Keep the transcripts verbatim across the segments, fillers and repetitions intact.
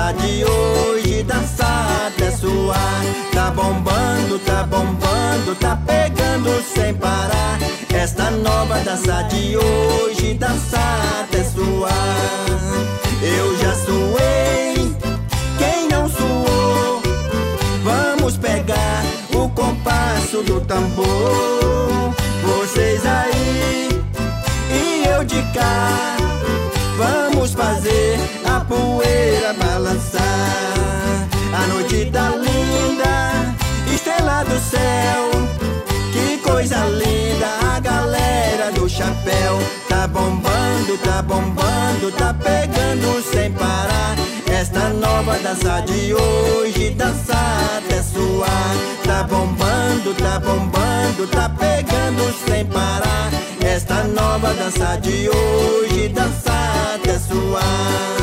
dança de hoje, dançar até suar. Tá bombando, tá bombando, tá pegando sem parar. Esta nova dança de hoje, dançar até suar. Eu já suei, quem não suou? Vamos pegar o compasso do tambor. Vocês aí e eu de cá, vamos fazer a poeira balançar. A noite tá linda, estrela do céu, que coisa linda, a galera do chapéu. Tá bombando, tá bombando, tá pegando sem parar. Esta nova dança de hoje, dançar até suar. Tá bombando, tá bombando, tá pegando sem parar. Esta nova dança de hoje, dançar até suar.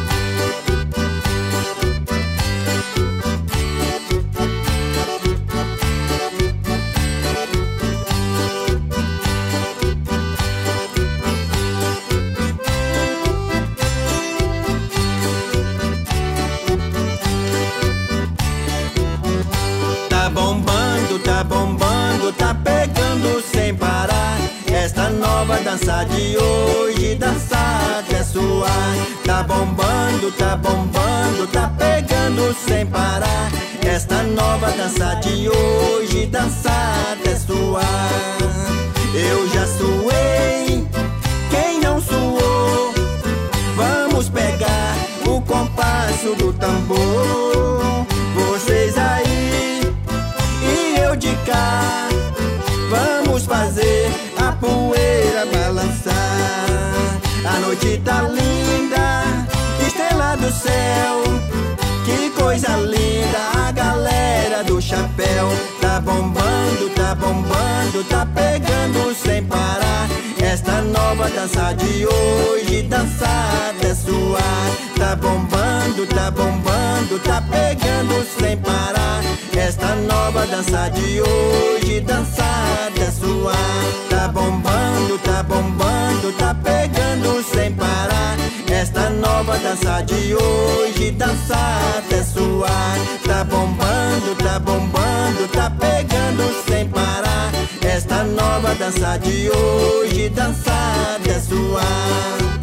Tá bombando, tá bombando, tá pegando sem parar. Esta nova dança de hoje, dançar até suar. Tá bombando, tá bombando, tá pegando sem parar. Esta nova dança de hoje, dançar até suar. Eu já suei, quem não suou? Vamos pegar o compasso do tambor. Vocês aí e eu de cá, vamos fazer a poeira balançar. A noite tá linda, estrela do céu, que coisa linda, a galera do chapéu. Tá bombando, tá bombando, tá pegando sem parar. Esta nova dança de hoje, dançar até suar. Tá bombando, tá bombando, tá pegando sem parar. Esta nova dança de hoje, dançar até suar. Tá bombando, tá bombando, tá pegando sem parar. Esta nova dança de hoje, dançar até suar. Tá bombando, tá bombando, tá pegando sem parar. Esta nova dança de hoje, dançar até suar.